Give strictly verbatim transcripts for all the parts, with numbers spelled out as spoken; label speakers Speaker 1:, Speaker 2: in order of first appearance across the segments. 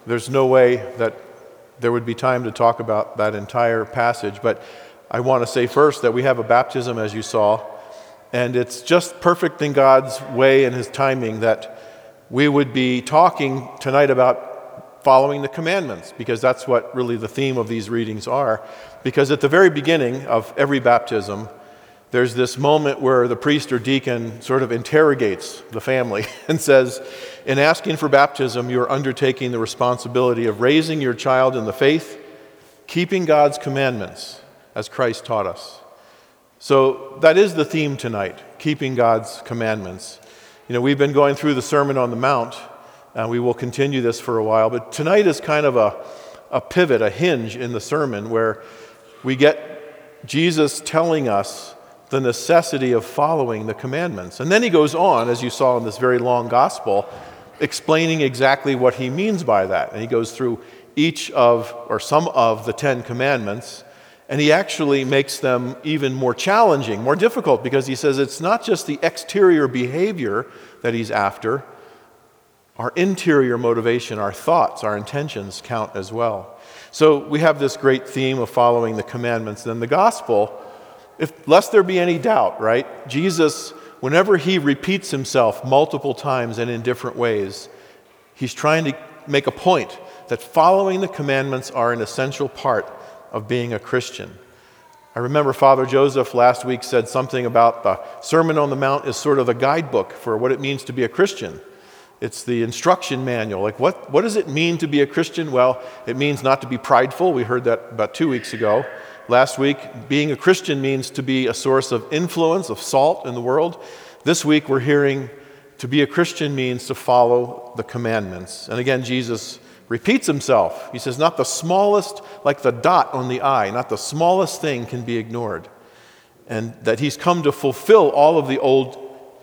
Speaker 1: There's no way that there would be time to talk about that entire passage, but I want to say first that we have a baptism, as you saw, and it's just perfect in God's way and His timing that we would be talking tonight about following the commandments, because that's what really the theme of these readings are. Because at the very beginning of every baptism, there's this moment where the priest or deacon sort of interrogates the family and says, in asking for baptism, you're undertaking the responsibility of raising your child in the faith, keeping God's commandments, as Christ taught us. So that is the theme tonight, keeping God's commandments. You know, we've been going through the Sermon on the Mount, and we will continue this for a while, but tonight is kind of a, a pivot, a hinge in the sermon where we get Jesus telling us the necessity of following the commandments. And then he goes on, as you saw in this very long gospel, explaining exactly what he means by that. And he goes through each of, or some of, the Ten Commandments, and he actually makes them even more challenging, more difficult, because he says it's not just the exterior behavior that he's after. Our interior motivation, our thoughts, our intentions count as well. So we have this great theme of following the commandments. Then the gospel, if lest there be any doubt, right? Jesus, whenever he repeats himself multiple times and in different ways, he's trying to make a point that following the commandments are an essential part of being a Christian. I remember Father Joseph last week said something about the Sermon on the Mount is sort of the guidebook for what it means to be a Christian. It's the instruction manual. Like, what, what does it mean to be a Christian? Well, it means not to be prideful. We heard that about two weeks ago. Last week, being a Christian means to be a source of influence, of salt in the world. This week, we're hearing to be a Christian means to follow the commandments. And again, Jesus repeats himself. He says, not the smallest, like the dot on the I, not the smallest thing can be ignored. And that he's come to fulfill all of the old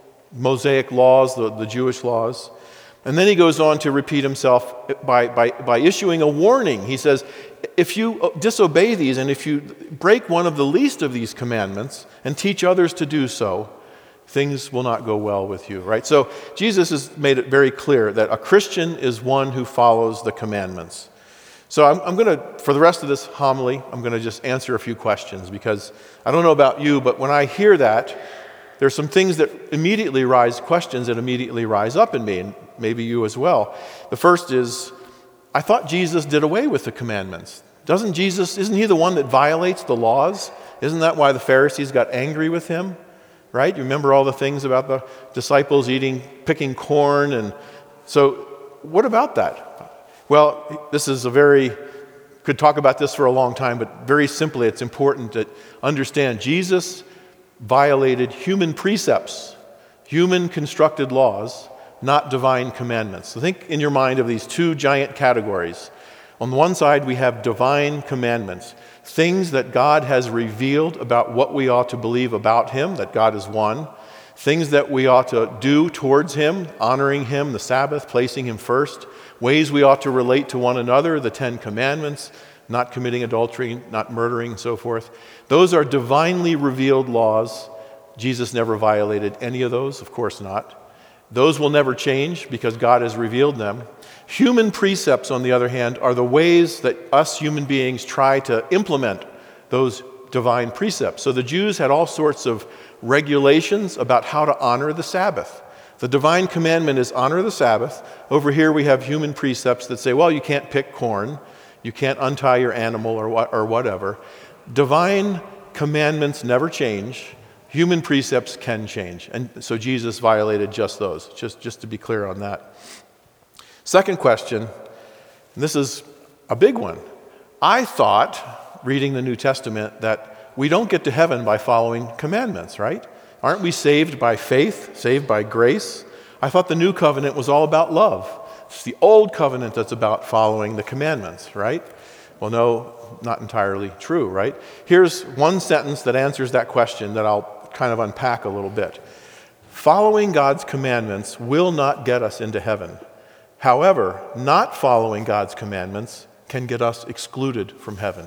Speaker 1: Mosaic laws, the, the Jewish laws. And then he goes on to repeat himself by, by, by issuing a warning. He says, if you disobey these and if you break one of the least of these commandments and teach others to do so, things will not go well with you, right? So Jesus has made it very clear that a Christian is one who follows the commandments. So I'm, I'm going to, for the rest of this homily, I'm going to just answer a few questions, because I don't know about you, but when I hear that, there's some things that immediately rise, questions that immediately rise up in me, and maybe you as well. The first is, I thought Jesus did away with the commandments. Doesn't Jesus, isn't he the one that violates the laws? Isn't that why the Pharisees got angry with him? Right? You remember all the things about the disciples eating, picking corn, and so what about that? Well, this is a very, could talk about this for a long time, but very simply, it's important to understand Jesus violated human precepts, human constructed laws, not divine commandments. So think in your mind of these two giant categories. On the one side, we have divine commandments, things that God has revealed about what we ought to believe about him, that God is one, things that we ought to do towards him, honoring him, the Sabbath, placing him first, ways we ought to relate to one another, the Ten Commandments, not committing adultery, not murdering, and so forth. Those are divinely revealed laws. Jesus never violated any of those, of course not. Those will never change because God has revealed them. Human precepts, on the other hand, are the ways that us human beings try to implement those divine precepts. So the Jews had all sorts of regulations about how to honor the Sabbath. The divine commandment is honor the Sabbath. Over here we have human precepts that say, well, you can't pick corn, you can't untie your animal or what, or whatever. Divine commandments never change. Human precepts can change. And so Jesus violated just those, just, just to be clear on that. Second question, and this is a big one. I thought, reading the New Testament, that we don't get to heaven by following commandments, right? Aren't we saved by faith, saved by grace? I thought the new covenant was all about love. It's the old covenant that's about following the commandments, right? Well, no, not entirely true, right? Here's one sentence that answers that question that I'll kind of unpack a little bit. Following God's commandments will not get us into heaven. However, not following God's commandments can get us excluded from heaven.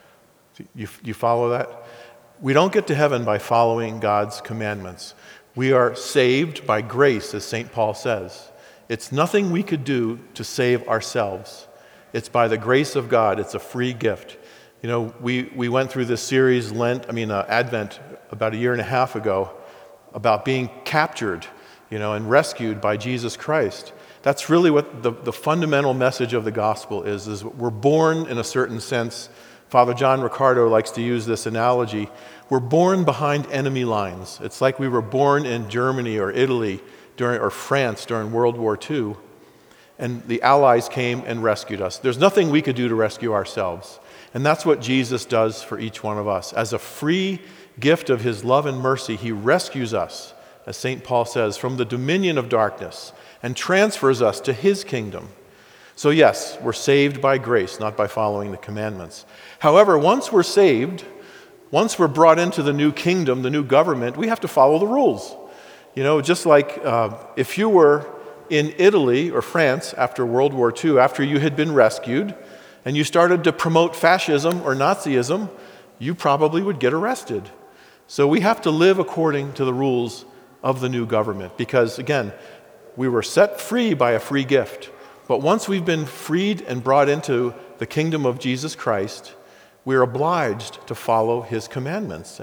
Speaker 1: You, you follow that? We don't get to heaven by following God's commandments. We are saved by grace, as Saint Paul says. It's nothing we could do to save ourselves. It's by the grace of God. It's a free gift. You know, we, we went through this series, Lent, I mean, uh, Advent, about a year and a half ago, about being captured, you know, and rescued by Jesus Christ. That's really what the, the fundamental message of the gospel is, is we're born in a certain sense. Father John Ricardo likes to use this analogy. We're born behind enemy lines. It's like we were born in Germany or Italy during, or France during World War Two, and the Allies came and rescued us. There's nothing we could do to rescue ourselves. And that's what Jesus does for each one of us. As a free gift of his love and mercy, he rescues us, as Saint Paul says, from the dominion of darkness and transfers us to his kingdom. So yes, we're saved by grace, not by following the commandments. However, once we're saved, once we're brought into the new kingdom, the new government, we have to follow the rules. You know, just like uh, if you were in Italy or France after World War Two, after you had been rescued, and you started to promote fascism or Nazism, you probably would get arrested. So we have to live according to the rules of the new government because, again, we were set free by a free gift. But once we've been freed and brought into the kingdom of Jesus Christ, we're obliged to follow his commandments.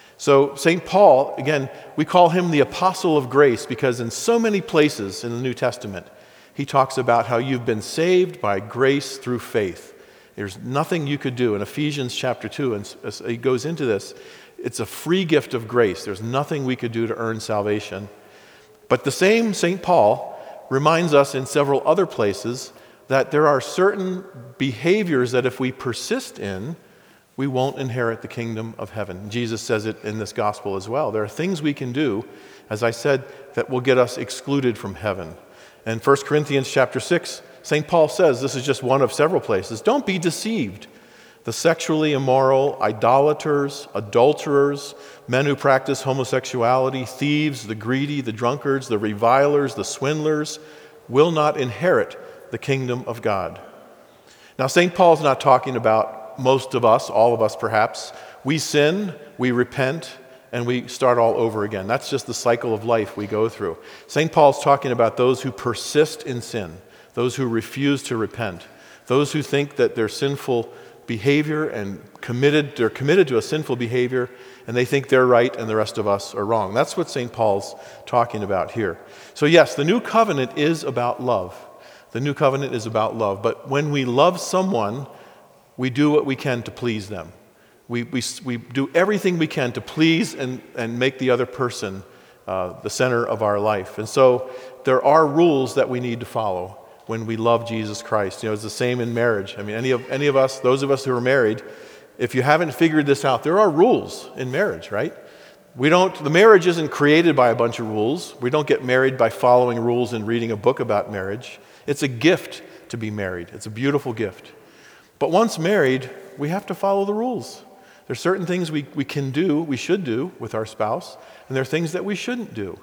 Speaker 1: So Saint Paul, again, we call him the apostle of grace because in so many places in the New Testament, he talks about how you've been saved by grace through faith. There's nothing you could do. In Ephesians chapter two, and he goes into this, it's a free gift of grace. There's nothing we could do to earn salvation. But the same Saint Paul reminds us in several other places that there are certain behaviors that if we persist in, we won't inherit the kingdom of heaven. Jesus says it in this gospel as well. There are things we can do, as I said, that will get us excluded from heaven. And First Corinthians chapter six, Saint Paul says, this is just one of several places, don't be deceived. The sexually immoral, idolaters, adulterers, men who practice homosexuality, thieves, the greedy, the drunkards, the revilers, the swindlers, will not inherit the kingdom of God. Now, Saint Paul's not talking about most of us, all of us perhaps. We sin, we repent, and we start all over again. That's just the cycle of life we go through. Saint Paul's talking about those who persist in sin, those who refuse to repent, those who think that their sinful behavior and committed, they're committed to a sinful behavior and they think they're right and the rest of us are wrong. That's what Saint Paul's talking about here. So yes, the new covenant is about love. The new covenant is about love. But when we love someone, we do what we can to please them. We, we, we do everything we can to please and, and make the other person uh, the center of our life. And so there are rules that we need to follow when we love Jesus Christ. You know, it's the same in marriage. I mean, any of any of us, those of us who are married, if you haven't figured this out, there are rules in marriage, right? We don't, the marriage isn't created by a bunch of rules. We don't get married by following rules and reading a book about marriage. It's a gift to be married. It's a beautiful gift. But once married, we have to follow the rules. There's certain things we, we can do, we should do with our spouse, and there are things that we shouldn't do.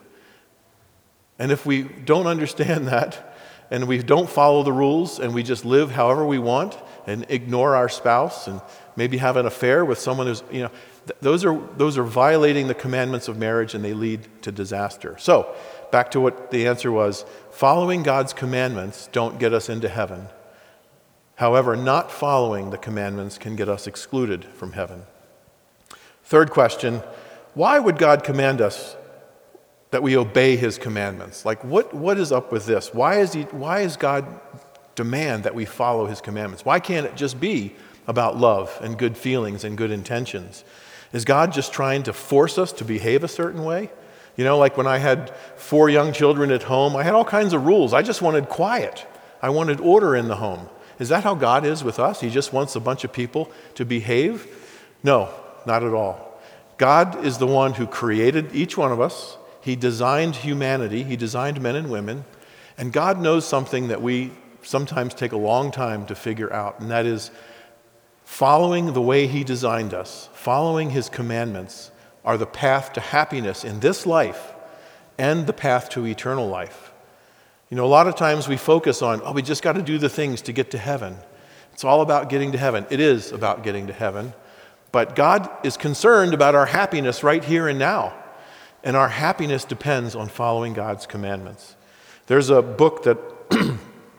Speaker 1: And if we don't understand that, and we don't follow the rules, and we just live however we want, and ignore our spouse, and maybe have an affair with someone who's, you know, th- those are those are violating the commandments of marriage, and they lead to disaster. So, back to what the answer was, following God's commandments don't get us into heaven. However, not following the commandments can get us excluded from heaven. Third question, why would God command us that we obey his commandments? Like, what, what is up with this? Why is he, why is God demand that we follow his commandments? Why can't it just be about love and good feelings and good intentions? Is God just trying to force us to behave a certain way? You know, like when I had four young children at home, I had all kinds of rules. I just wanted quiet. I wanted order in the home. Is that how God is with us? He just wants a bunch of people to behave? No, not at all. God is the one who created each one of us. He designed humanity. He designed men and women. And God knows something that we sometimes take a long time to figure out, and that is following the way he designed us, following his commandments are the path to happiness in this life and the path to eternal life. You know, a lot of times we focus on, oh, we just got to do the things to get to heaven. It's all about getting to heaven. It is about getting to heaven. But God is concerned about our happiness right here and now. And our happiness depends on following God's commandments. There's a book that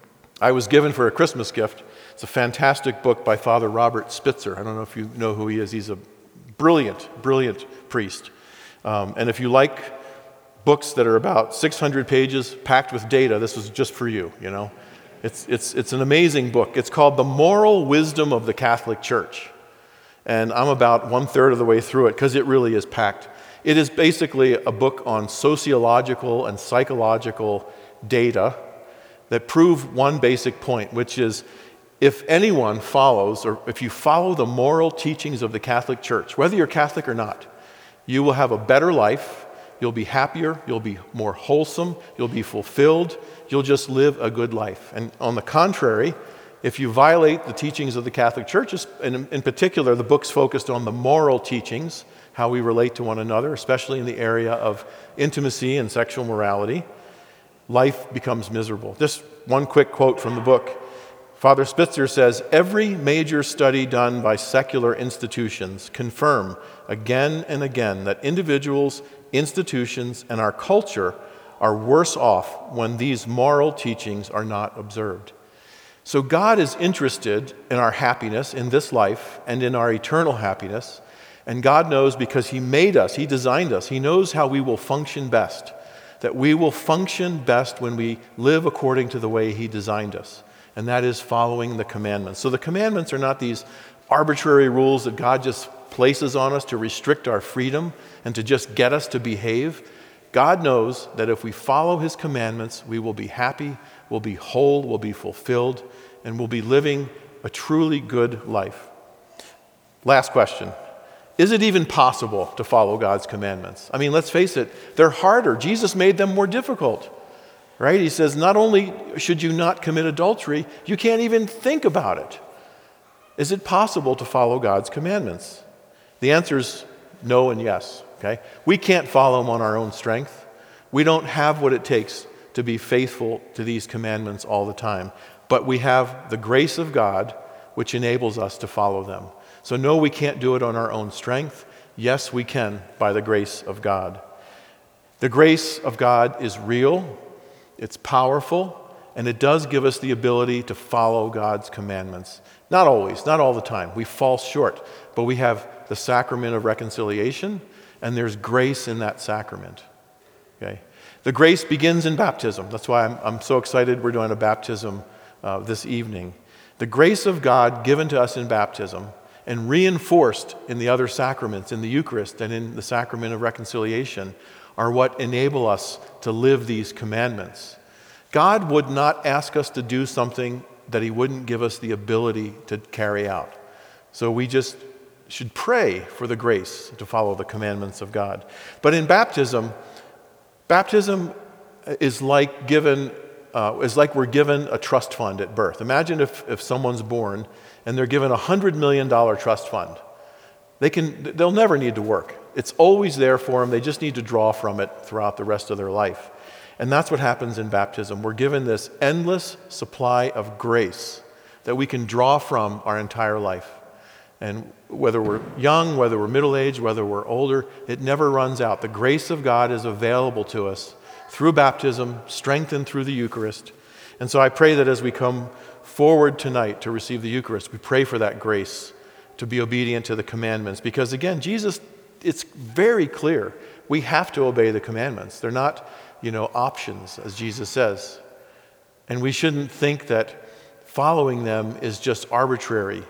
Speaker 1: I was given for a Christmas gift. It's a fantastic book by Father Robert Spitzer. I don't know if you know who he is. He's a brilliant, brilliant priest. Um, and if you like books that are about six hundred pages packed with data, this was just for you, you know. It's, it's, it's an amazing book. It's called The Moral Wisdom of the Catholic Church. And I'm about one-third of the way through it because it really is packed. It is basically a book on sociological and psychological data that prove one basic point, which is if anyone follows, or if you follow the moral teachings of the Catholic Church, whether you're Catholic or not, you will have a better life, you'll be happier, you'll be more wholesome, you'll be fulfilled, you'll just live a good life. And on the contrary, if you violate the teachings of the Catholic Church, and in particular, the book's focused on the moral teachings, how we relate to one another, especially in the area of intimacy and sexual morality, life becomes miserable. Just one quick quote from the book. Father Spitzer says, "Every major study done by secular institutions confirm again and again that individuals, institutions, and our culture are worse off when these moral teachings are not observed." So God is interested in our happiness in this life and in our eternal happiness. And God knows because He made us, He designed us, He knows how we will function best, that we will function best when we live according to the way He designed us, and that is following the commandments. So the commandments are not these arbitrary rules that God just places on us to restrict our freedom and to just get us to behave. God knows that if we follow His commandments, we will be happy, we'll be whole, we'll be fulfilled, and we'll be living a truly good life. Last question. Is it even possible to follow God's commandments? I mean, let's face it, they're harder. Jesus made them more difficult, right? He says, not only should you not commit adultery, you can't even think about it. Is it possible to follow God's commandments? The answer is no and yes, okay? We can't follow them on our own strength. We don't have what it takes to be faithful to these commandments all the time, but we have the grace of God which enables us to follow them. So no, we can't do it on our own strength. Yes, we can by the grace of God. The grace of God is real, it's powerful, and it does give us the ability to follow God's commandments. Not always, not all the time. We fall short, but we have the sacrament of reconciliation, and there's grace in that sacrament. Okay? The grace begins in baptism. That's why I'm, I'm so excited we're doing a baptism uh, this evening. The grace of God given to us in baptism and reinforced in the other sacraments, in the Eucharist and in the sacrament of reconciliation, are what enable us to live these commandments. God would not ask us to do something that He wouldn't give us the ability to carry out. So we just should pray for the grace to follow the commandments of God. But in baptism, baptism is like given, uh, is like we're given a trust fund at birth. Imagine if, if someone's born and they're given a one hundred million dollars trust fund. They can, they'll never need to work. It's always there for them. They just need to draw from it throughout the rest of their life. And that's what happens in baptism. We're given this endless supply of grace that we can draw from our entire life. And whether we're young, whether we're middle-aged, whether we're older, it never runs out. The grace of God is available to us through baptism, strengthened through the Eucharist. And so I pray that as we come forward tonight to receive the Eucharist, we pray for that grace to be obedient to the commandments. Because again, Jesus, it's very clear. We have to obey the commandments. They're not, you know, options, as Jesus says. And we shouldn't think that following them is just arbitrary.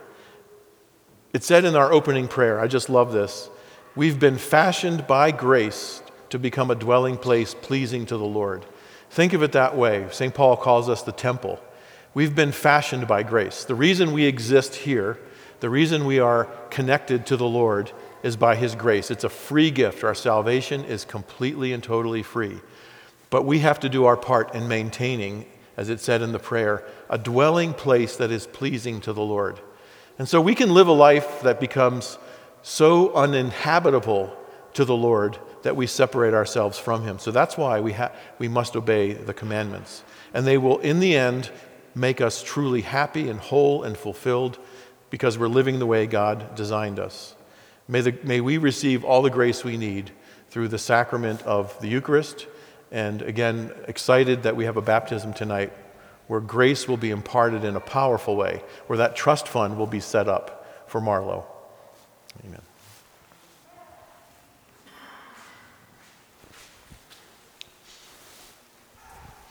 Speaker 1: It said in our opening prayer, I just love this, we've been fashioned by grace to become a dwelling place pleasing to the Lord. Think of it that way. Saint Paul calls us the temple. We've been fashioned by grace. The reason we exist here, the reason we are connected to the Lord is by His grace. It's a free gift. Our salvation is completely and totally free. But we have to do our part in maintaining, as it said in the prayer, a dwelling place that is pleasing to the Lord. And so we can live a life that becomes so uninhabitable to the Lord that we separate ourselves from Him. So that's why we ha- we must obey the commandments. And they will, in the end, make us truly happy and whole and fulfilled because we're living the way God designed us. May, the, may we receive all the grace we need through the sacrament of the Eucharist. And again, excited that we have a baptism tonight where grace will be imparted in a powerful way, where that trust fund will be set up for Marlowe. Amen.